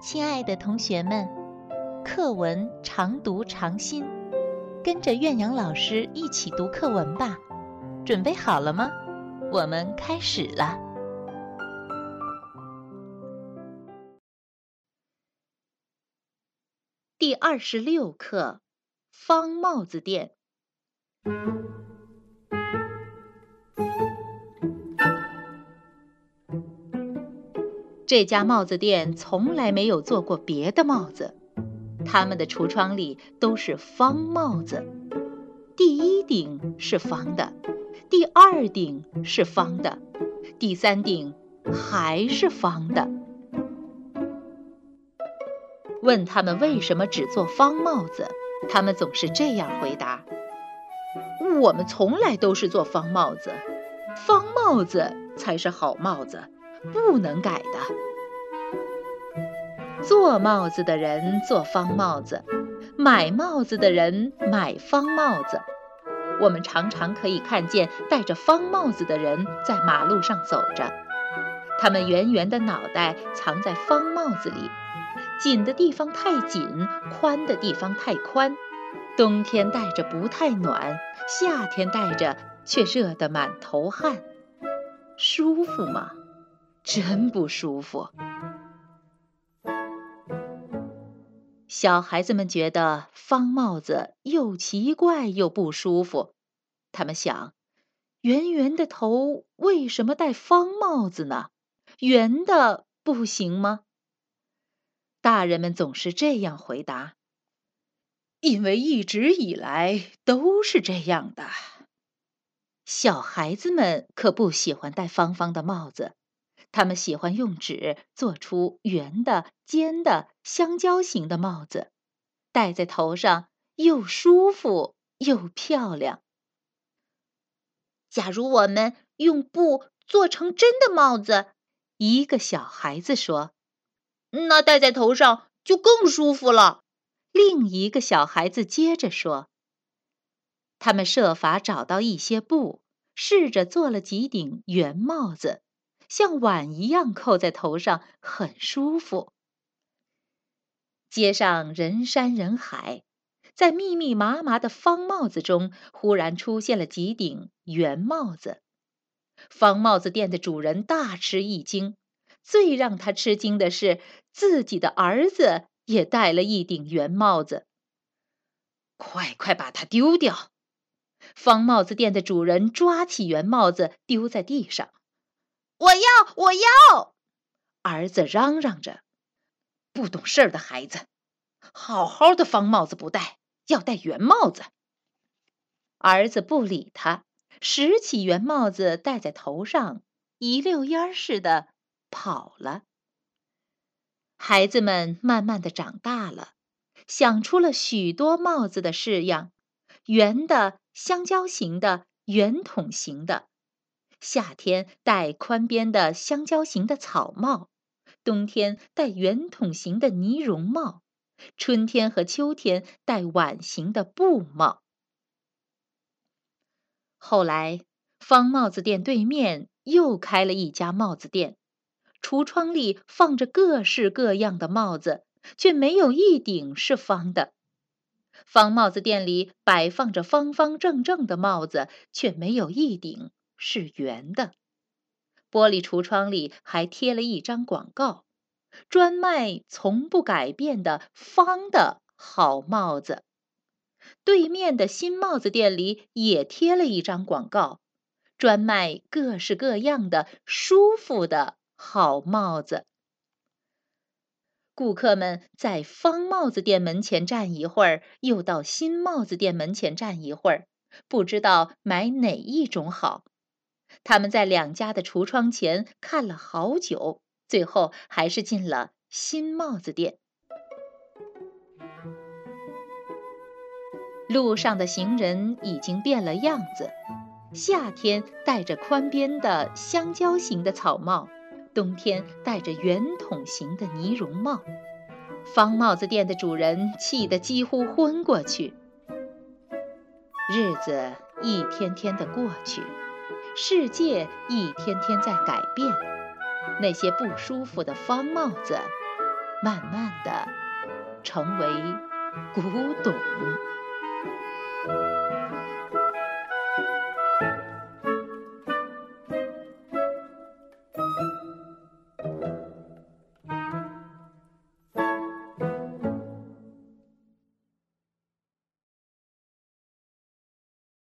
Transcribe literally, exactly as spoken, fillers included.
亲爱的同学们，课文常读常新，跟着岳阳老师一起读课文吧。准备好了吗？我们开始了。第二十六课，方帽子店。这家帽子店从来没有做过别的帽子，他们的橱窗里都是方帽子。第一顶是方的，第二顶是方的，第三顶还是方的。问他们为什么只做方帽子，他们总是这样回答：我们从来都是做方帽子，方帽子才是好帽子，不能改的。做帽子的人做方帽子，买帽子的人买方帽子。我们常常可以看见戴着方帽子的人在马路上走着，他们圆圆的脑袋藏在方帽子里，紧的地方太紧，宽的地方太宽，冬天戴着不太暖，夏天戴着却热得满头汗。舒服吗？真不舒服。小孩子们觉得方帽子又奇怪又不舒服，他们想，圆圆的头为什么戴方帽子呢？圆的不行吗？大人们总是这样回答：因为一直以来都是这样的。小孩子们可不喜欢戴方方的帽子，他们喜欢用纸做出圆的、尖的、香蕉形的帽子，戴在头上又舒服又漂亮。 假如我们用布做成真的帽子， 一个小孩子说， 那戴在头上就更舒服了。 另一个小孩子接着说，他们设法找到一些布，试着做了几顶圆帽子，像碗一样扣在头上，很舒服。街上人山人海，在密密麻麻的方帽子中，忽然出现了几顶圆帽子。方帽子店的主人大吃一惊，最让他吃惊的是，自己的儿子也戴了一顶圆帽子。快快把它丢掉！方帽子店的主人抓起圆帽子丢在地上。 我要，我要！ 儿子嚷嚷着。不懂事儿的孩子，好好的方帽子不戴，要戴圆帽子。儿子不理他，拾起圆帽子戴在头上，一溜烟似的跑了。孩子们慢慢的长大了，想出了许多帽子的式样，圆的、香蕉形的、圆筒形的。夏天戴宽边的香蕉形的草帽，冬天戴圆筒形的呢绒帽，春天和秋天戴碗形的布帽。后来，方帽子店对面又开了一家帽子店，橱窗里放着各式各样的帽子，却没有一顶是方的。方帽子店里摆放着方方正正的帽子，却没有一顶是圆的。玻璃橱窗里还贴了一张广告，专卖从不改变的方的好帽子。对面的新帽子店里也贴了一张广告，专卖各式各样的舒服的好帽子。顾客们在方帽子店门前站一会儿，又到新帽子店门前站一会儿，不知道买哪一种好。他们在两家的橱窗前看了好久，最后还是进了新帽子店。路上的行人已经变了样子，夏天戴着宽边的香蕉形的草帽，冬天戴着圆筒形的呢绒帽。方帽子店的主人气得几乎昏过去。日子一天天的过去，世界一天天在改变，那些不舒服的方帽子慢慢的成为古董。